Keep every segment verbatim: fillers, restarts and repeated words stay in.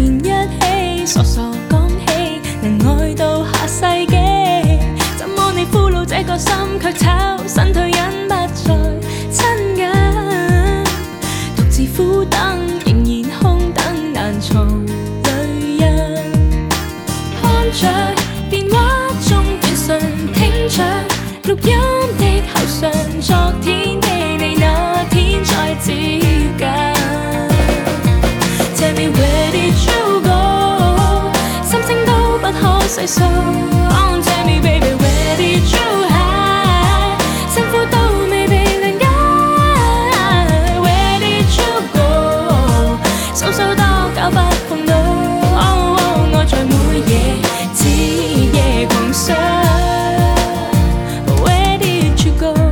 前一起傻傻講起，能愛到下世紀。怎麼你俘虜這個心，卻炒身退隱不再親近，獨自苦等，仍然空等，難藏淚印。看着電話中短信，聽着錄音的口訊，昨天的你那天再接近。Tell me where did you go？ 心聲都不可細數。Oh, tell me baby where did you hide？ 辛苦都未被諒解。Where did you go？ 數數多久不碰到。Oh, oh， 愛在每夜徹夜狂想。Where did you go？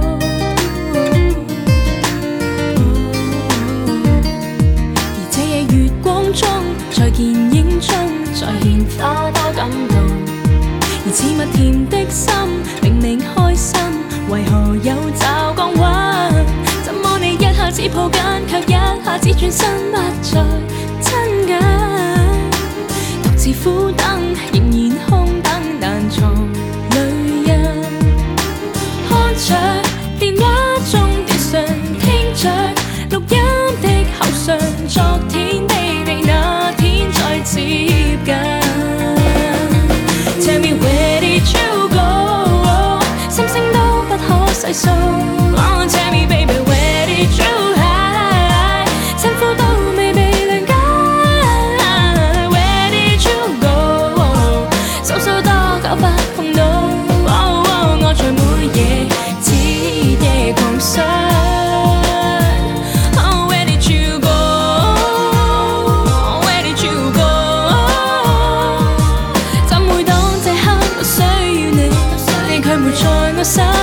而這夜月光中，在見影中，再獻花多感動。而似蜜甜的心，明明開心，為何有驟降溫？怎麼你一下子抱緊，卻一下子轉身不再親近？獨自苦等，仍然空等，難藏淚印。看着電話中短訊，聽着錄音的口訊，昨天的你那天再接近。Tell me where did you go？ 心聲都不可細數。Oh, tell me baby where did you hide？ 辛苦都未被諒解。Where did you go？ 數數多久不碰到。Oh, oh， 我在每夜徹夜狂想。Oh, where did you go？ Where did you go？ 怎會當這刻我需要你，你卻沒在我身